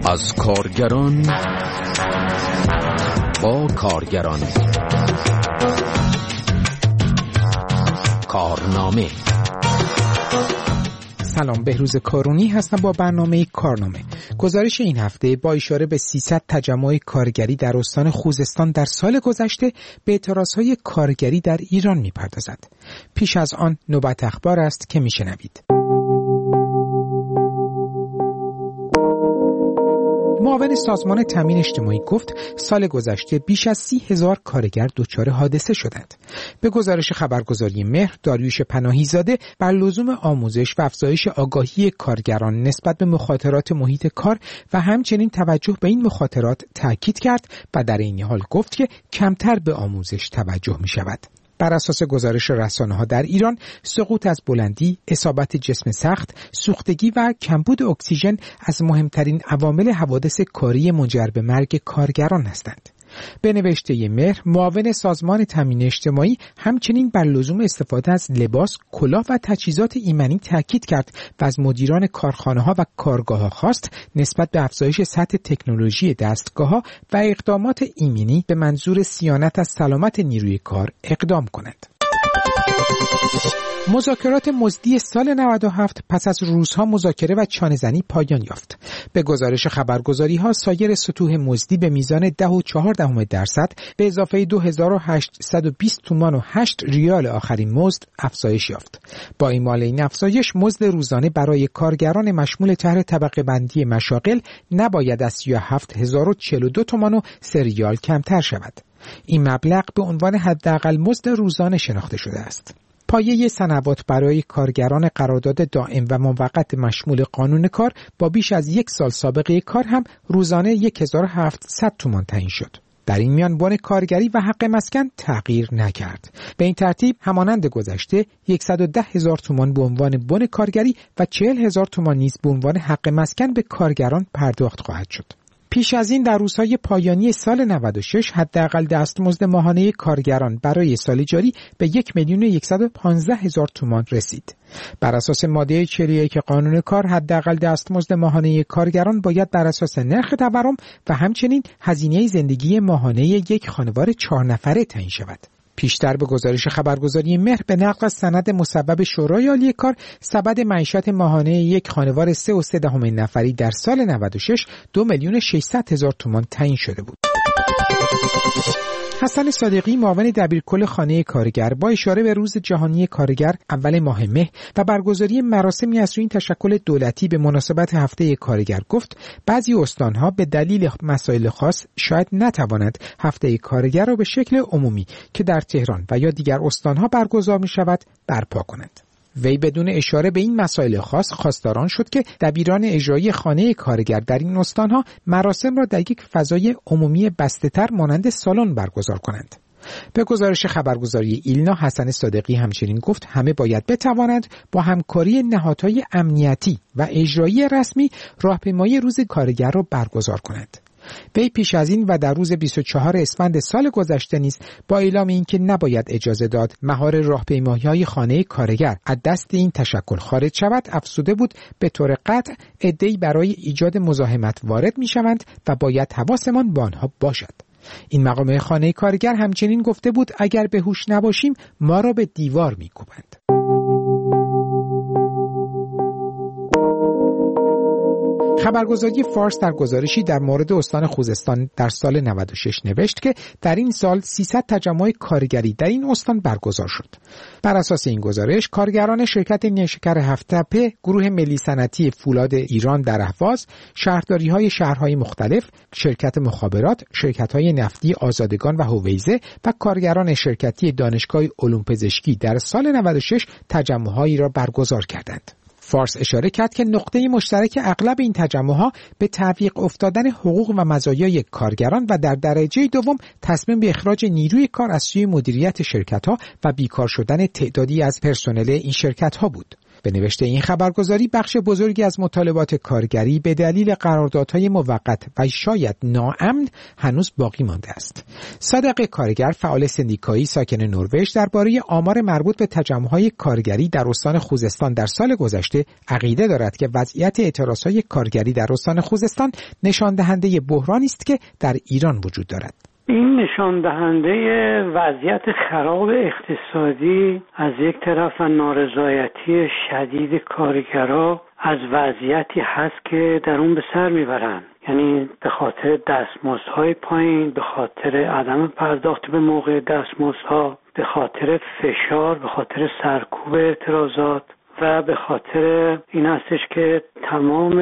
از کارگران با کارگران. کارنامه. سلام، بهروز کارونی هستم با برنامه کارنامه. گزارش این هفته با اشاره به 300 تجمع کارگری در استان خوزستان در سال گذشته به اعتراضهای کارگری در ایران می‌پردازد. پیش از آن نوبت اخبار است که می‌شنوید. معاون سازمان تامین اجتماعی گفت سال گذشته بیش از 30,000 کارگر دچار حادثه شدند. به گزارش خبرگزاری مهر، داریوش پناهی زاده بر لزوم آموزش و افزایش آگاهی کارگران نسبت به مخاطرات محیط کار و همچنین توجه به این مخاطرات تاکید کرد و در این حال گفت که کمتر به آموزش توجه می شود. بر اساس گزارش رسانه‌ها در ایران، سقوط از بلندی، اصابت جسم سخت، سوختگی و کمبود اکسیژن از مهمترین عوامل حوادث کاری منجر به مرگ کارگران هستند. به نوشته مهر، معاون سازمان تامین اجتماعی همچنین بر لزوم استفاده از لباس، کلاه و تجهیزات ایمنی تاکید کرد و از مدیران کارخانه‌ها و کارگاه‌ها خواست نسبت به افزایش سطح تکنولوژی دستگاه‌ها و اقدامات ایمنی به منظور صیانت از سلامت نیروی کار اقدام کنند. مذاکرات مزدی سال 97 پس از روزها مذاکره و چانه‌زنی پایان یافت. به گزارش خبرگزاری‌ها سایر سطوح مزدی به میزان 10.4% به اضافه 2820 تومان و 8 ریال آخرین مزد افزایش یافت. با اعمال این افزایش مزد روزانه برای کارگران مشمول طرح طبقه بندی مشاغل نباید از 37042 تومان و 3 ریال کمتر شود. این مبلغ به عنوان حداقل مزد روزانه شناخته شده است. پایه صنوات برای کارگران قرارداد دائم و موقت مشمول قانون کار با بیش از 1 سال سابقه کار هم روزانه 1700 تومان تعیین شد. در این میان بن کارگری و حق مسکن تغییر نکرد. به این ترتیب همانند گذشته 110,000 تومان به عنوان بن کارگری و 40,000 تومان نیز به عنوان حق مسکن به کارگران پرداخت خواهد شد. پیش از این در روزهای پایانی سال 96 حداقل دستمزد ماهانه کارگران برای سال جاری به 1,115,000 تومان رسید. بر اساس ماده 41 قانون کار حداقل دستمزد ماهانه کارگران باید بر اساس نرخ تورم و همچنین هزینه زندگی ماهانه یک خانوار 4 نفره تعیین شود. پیشتر به گزارش خبرگزاری مهر به نقل از سند مصوب شورای عالی کار سبد معیشت ماهانه یک خانوار 3.3 نفری در سال 96 2,600,000 تومان تعیین شده بود. حسن صادقی معاون دبیرکل خانه کارگر با اشاره به روز جهانی کارگر اول ماه مه و برگزاری مراسمی از این تشکل دولتی به مناسبت هفته کارگر گفت بعضی استانها به دلیل مسائل خاص شاید نتوانند هفته کارگر را به شکل عمومی که در تهران و یا دیگر استانها برگزار می شود برپا کنند. وی بدون اشاره به این مسائل خاص خواستاران شد که دبیران اجرایی خانه کارگر در این استانها مراسم را در یک فضای عمومی بسته‌تر مانند سالن برگزار کنند. به گزارش خبرگزاری ایلنا حسن صادقی همچنین گفت همه باید بتوانند با همکاری نهادهای امنیتی و اجرایی رسمی راهپیمایی روز کارگر را برگزار کنند. وی پیش از این و در روز 24 اسفند سال گذشته نیز با اعلام اینکه نباید اجازه داد مهار راهپیمایی‌های خانه کارگر از دست این تشکل خارج شود افزوده بود به طور قطع عده‌ای برای ایجاد مزاحمت وارد می‌شوند و باید حواسمان به آنها باشد. این مقام خانه کارگر همچنین گفته بود اگر به هوش نباشیم ما را به دیوار می‌کوبند. خبرگزاری فارس در گزارشی در مورد استان خوزستان در سال 96 نوشت که در این سال 300 تجمع کارگری در این استان برگزار شد. بر اساس این گزارش کارگران شرکت نیشکر هفت‌تپه، گروه ملی صنعتی فولاد ایران در اهواز، شهرداری‌های شهرهای مختلف، شرکت مخابرات، شرکت‌های نفتی آزادگان و هویزه و کارگران شرکتی دانشگاه علوم پزشکی در سال 96 تجمع‌هایی را برگزار کردند. فارس اشاره کرد که نقطه مشترک اغلب این تجمع‌ها به تعویق افتادن حقوق و مزایای کارگران و در درجه دوم تصمیم به اخراج نیروی کار از سوی مدیریت شرکت‌ها و بیکار شدن تعدادی از پرسنل این شرکت‌ها بود. به نوشته این خبرگزاری بخش بزرگی از مطالبات کارگری به دلیل قراردادهای موقت و شاید ناامن هنوز باقی مانده است. صادق کارگر، فعال سندیکایی ساکن نروژ، درباره آمار مربوط به تجمع‌های کارگری در استان خوزستان در سال گذشته عقیده دارد که وضعیت اعتراضهای کارگری در استان خوزستان نشان دهنده بحرانی است که در ایران وجود دارد. این نشان دهنده وضعیت خراب اقتصادی از یک طرف و نارضایتی شدید کارگرها از وضعیتی هست که در اون به سر میبرن، یعنی به خاطر دستمزدهای پایین، به خاطر عدم پرداخت به موقع دستمزدها، به خاطر فشار، به خاطر سرکوب اعتراضات و به خاطر این هستش که تمام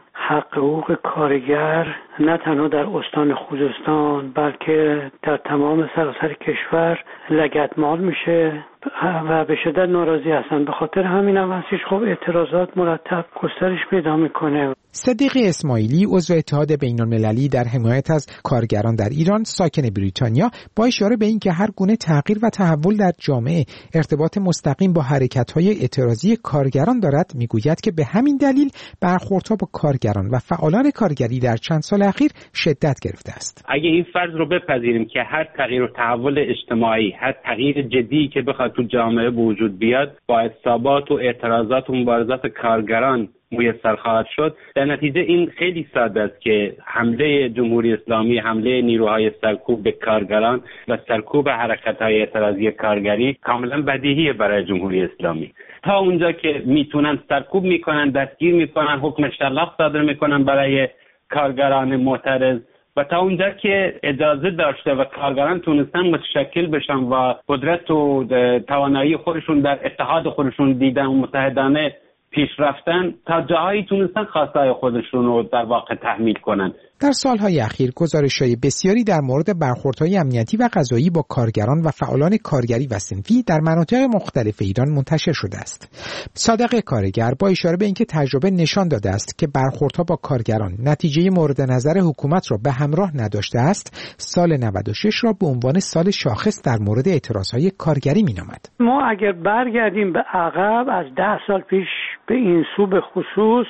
حق حقوق کارگر نه تنها در استان خوزستان بلکه در تمام سراسر کشور لگدمال میشه و به شدت ناراضی هستن. به خاطر همین هم هستش خب اعتراضات مرتب گسترش پیدا میکنه. صدیق اسماعیلی، عضو اتحاد بین‌المللی در حمایت از کارگران در ایران، ساکن بریتانیا، با اشاره به اینکه هر گونه تغییر و تحول در جامعه ارتباط مستقیم با حرکت‌های اعتراضی کارگران دارد، میگوید که به همین دلیل برخوردها با کارگران و فعالان کارگری در چند سال اخیر شدت گرفته است. اگه این فرض رو بپذیریم که هر تغییر و تحول اجتماعی، هر تغییر جدی که بخواد تو جامعه به وجود بیاد، با اعتصابات و اعتراضات و مبارزات کارگران میسر خواهد شد، در نتیجه این خیلی ساده است که حمله جمهوری اسلامی، حمله نیروهای سرکوب به کارگران و سرکوب حرکت‌های اعتراضی کارگری کاملا بدیهیه برای جمهوری اسلامی. تا اونجا که میتونن سرکوب میکنن، دستگیر میکنن، حکم شلاق صادر میکنن برای کارگران معترض و تا اونجا که اجازه داشته و کارگران تونستن متشکل بشن و قدرت و توانایی خودشون در اتحاد خودشون دیدن و متحدانه پیش رفتن، تا جاهایی تونستن خواستای خودشون رو در واقع تحمیل کنن. در سالهای اخیر گزارش‌های بسیاری در مورد برخوردهای امنیتی و قضایی با کارگران و فعالان کارگری و صنفی در مناطق مختلف ایران منتشر شده است. صادق کارگر با اشاره به اینکه تجربه نشان داده است که برخوردها با کارگران نتیجه مورد نظر حکومت را به همراه نداشته است، سال 96 را به عنوان سال شاخص در مورد اعتراضهای کارگری می‌نامد. ما اگر برگردیم به عقب از 10 سال پیش به این سو به خصوص،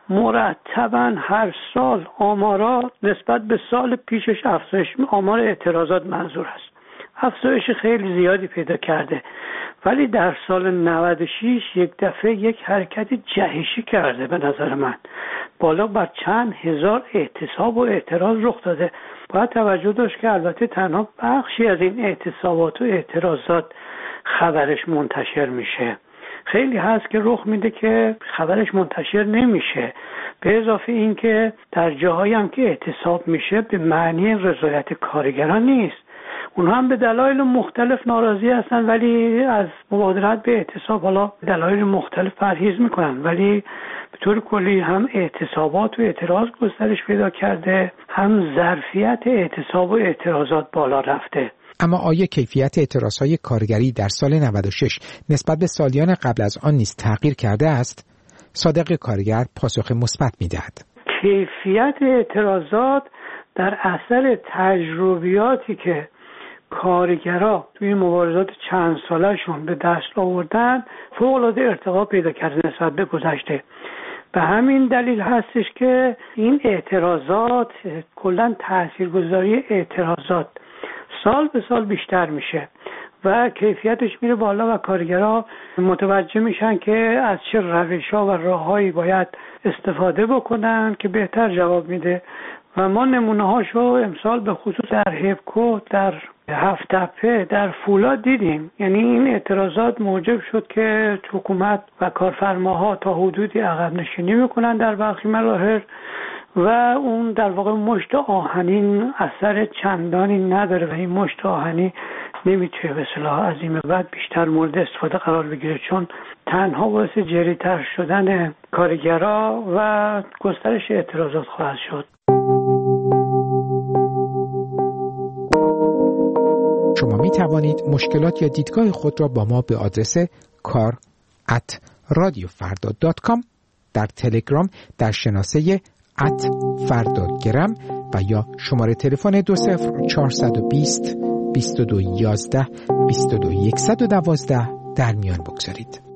مرتباً هر سال آمارا نسبت به سال پیشش افزایش، آمار اعتراضات منظور است، افزایش خیلی زیادی پیدا کرده. ولی در سال 96 یک دفعه یک حرکت جهشی کرده به نظر من، بالا بر چند هزار اعتصاب و اعتراض رخ داده. باید توجه داشت که البته تنها بخشی از این اعتصابات و اعتراضات خبرش منتشر میشه، خیلی هست که رخ میده که خبرش منتشر نمیشه. به اضافه این که در جاهایی هم که اعتصاب میشه به معنی رضایت کارگران نیست، اونها هم به دلایل مختلف ناراضی هستن ولی از مبادرت به اعتصاب حالا دلایل مختلف پرهیز میکنن، ولی به طور کلی هم اعتصابات و اعتراض گسترش پیدا کرده، هم ظرفیت اعتصاب و اعتراضات بالا رفته. اما آیا کیفیت اعتراضهای کارگری در سال 96 نسبت به سالیان قبل از آن نیز تغییر کرده است؟ صادق کارگر پاسخ مثبت می‌دهد. کیفیت اعتراضات در اثر تجربیاتی که کارگرها توی مبارزات چند ساله‌شون به دست آوردن فوق‌العاده ارتقا پیدا کرده نسبت به گذشته. به همین دلیل هستش که این اعتراضات، کلاً تاثیرگذاری اعتراضات سال به سال بیشتر میشه و کیفیتش میره بالا و کارگرها متوجه میشن که از چه روش‌ها و راههایی باید استفاده بکنن که بهتر جواب میده. و ما نمونه‌هاشو امسال به خصوص در هفکو، در هفت‌تپه، در فولاد دیدیم. یعنی این اعتراضات موجب شد که حکومت و کارفرماها تا حدودی عقب نشینی میکنن در برخی مراحل و اون در واقع مشت آهنین اثر چندانی نداره و این مشت آهنی نمیتونه به اصطلاح از این بعد بیشتر مورد استفاده قرار بگیره، چون تنها باعث جری‌تر شدن کارگرها و گسترش اعتراضات خواهد شد. شما می توانید مشکلات یا دیدگاه خود را با ما به آدرس kar@radiofarda.com در تلگرام در شناسه @فردا-گرم و یا شماره تلفن 20420 2211 22112 در میان بگذارید.